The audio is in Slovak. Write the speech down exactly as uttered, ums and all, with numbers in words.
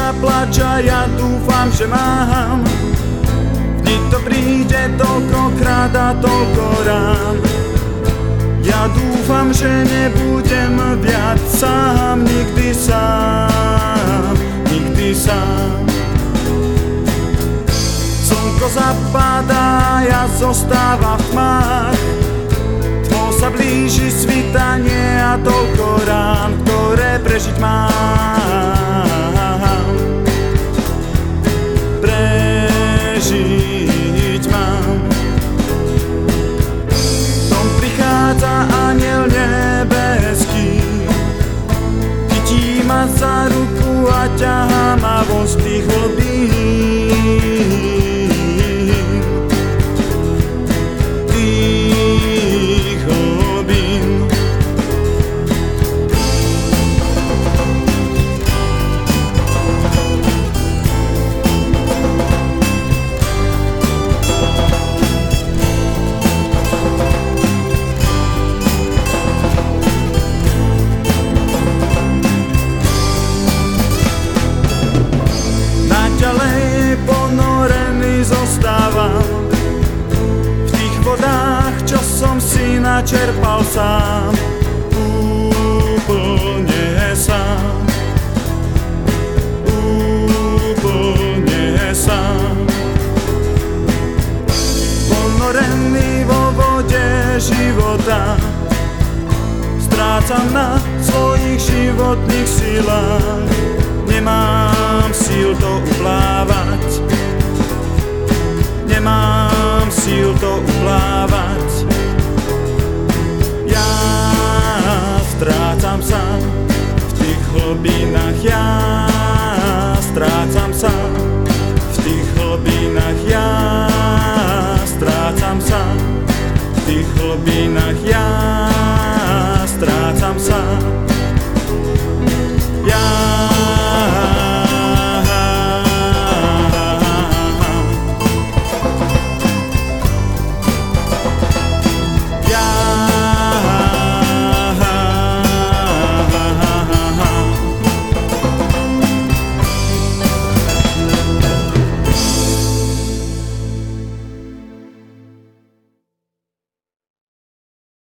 a plača, ja dúfam, že mám. Vždy to príde toľkokrát a toľko rán. Ja dúfam, že nebudem viac sám, nikdy sám, nikdy sám. Slnko zapadá, ja zostávam v tmách. Tmo sa blíži svitanie a toľko rán, ktoré prežiť mám. Prežiť mám. Tom prichádza anjel nebeský, chytí ma za ruku a ťahá ma von z tých hlbín. Ďalej ponorený zostávam v tých vodách, čo som si načerpal sám. Úplne sám, úplne sám. Ponorený vo vode života, strácam na svojich životných silách. Nemám síl to uplávať, nemám síl to uplávať. Ja strácam sa v tých hlbinách, ja strácam sa v tých hlbinách, ja strácam sa v tých hlbinách, ja strácam sa. Ja